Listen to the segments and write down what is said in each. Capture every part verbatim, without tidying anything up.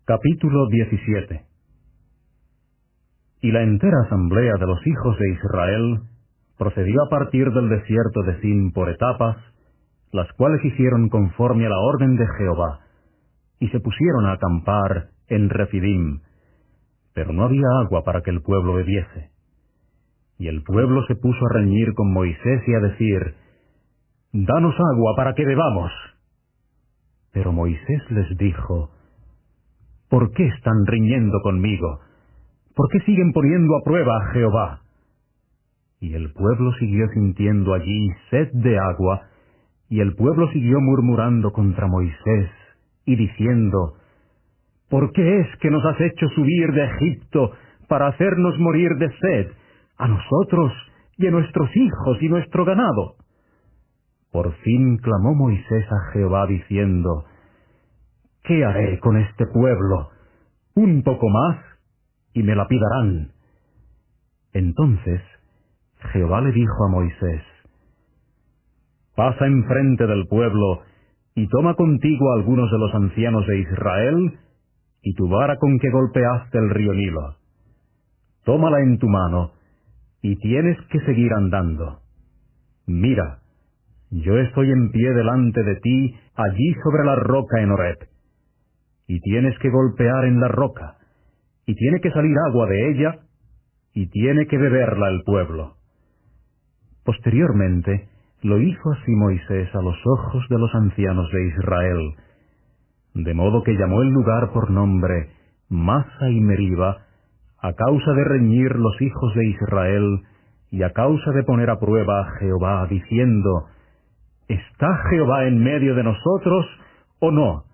Capítulo diecisiete. Y la entera asamblea de los hijos de Israel procedió a partir del desierto de Zin por etapas, las cuales hicieron conforme a la orden de Jehová, y se pusieron a acampar en Refidim, pero no había agua para que el pueblo bebiese. Y el pueblo se puso a reñir con Moisés y a decir: «Danos agua para que bebamos». Pero Moisés les dijo: «¿Por qué están riñendo conmigo? ¿Por qué siguen poniendo a prueba a Jehová?». Y el pueblo siguió sintiendo allí sed de agua, y el pueblo siguió murmurando contra Moisés, y diciendo: «¿Por qué es que nos has hecho subir de Egipto para hacernos morir de sed, a nosotros y a nuestros hijos y nuestro ganado?». Por fin clamó Moisés a Jehová diciendo: «¿Qué haré con este pueblo? Un poco más, y me lapidarán». Entonces Jehová le dijo a Moisés: «Pasa enfrente del pueblo, y toma contigo a algunos de los ancianos de Israel, y tu vara con que golpeaste el río Nilo. Tómala en tu mano, y tienes que seguir andando. Mira, yo estoy en pie delante de ti, allí sobre la roca en Horeb. Y tienes que golpear en la roca, y tiene que salir agua de ella, y tiene que beberla el pueblo». Posteriormente lo hizo así Moisés a los ojos de los ancianos de Israel, de modo que llamó el lugar por nombre Masa y Meriba, a causa de reñir los hijos de Israel, y a causa de poner a prueba a Jehová, diciendo: «¿Está Jehová en medio de nosotros, o no?».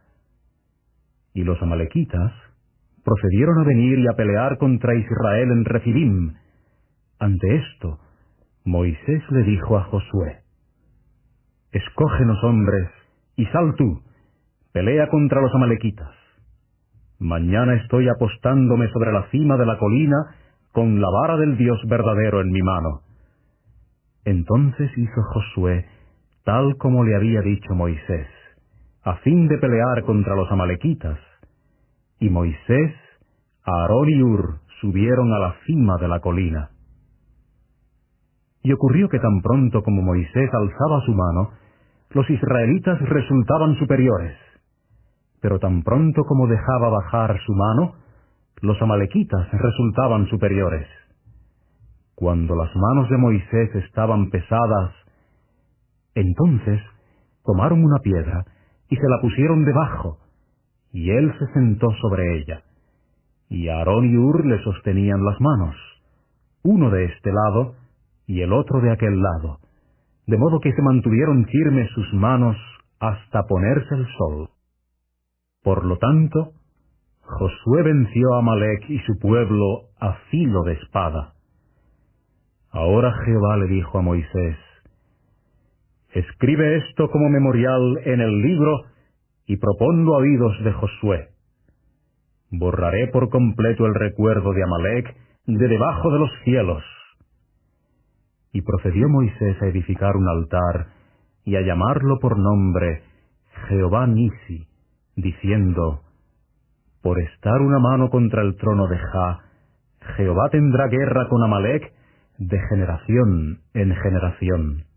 Y los amalecitas procedieron a venir y a pelear contra Israel en Refidim. Ante esto, Moisés le dijo a Josué: «Escógenos hombres, y sal tú, pelea contra los amalecitas. Mañana estoy apostándome sobre la cima de la colina, con la vara del Dios verdadero en mi mano». Entonces hizo Josué tal como le había dicho Moisés, a fin de pelear contra los amalecitas. Y Moisés, Aarón y Hur subieron a la cima de la colina. Y ocurrió que tan pronto como Moisés alzaba su mano, los israelitas resultaban superiores. Pero tan pronto como dejaba bajar su mano, los amalecitas resultaban superiores. Cuando las manos de Moisés estaban pesadas, entonces tomaron una piedra y se la pusieron debajo, y él se sentó sobre ella. Y Aarón y Hur le sostenían las manos, uno de este lado y el otro de aquel lado, de modo que se mantuvieron firmes sus manos hasta ponerse el sol. Por lo tanto, Josué venció a Amalec y su pueblo a filo de espada. Ahora Jehová le dijo a Moisés: «Escribe esto como memorial en el libro y proponlo a oídos de Josué. Borraré por completo el recuerdo de Amalec de debajo de los cielos». Y procedió Moisés a edificar un altar y a llamarlo por nombre Jehová Nisi, diciendo: «Por estar una mano contra el trono de Jah, Jehová tendrá guerra con Amalec de generación en generación».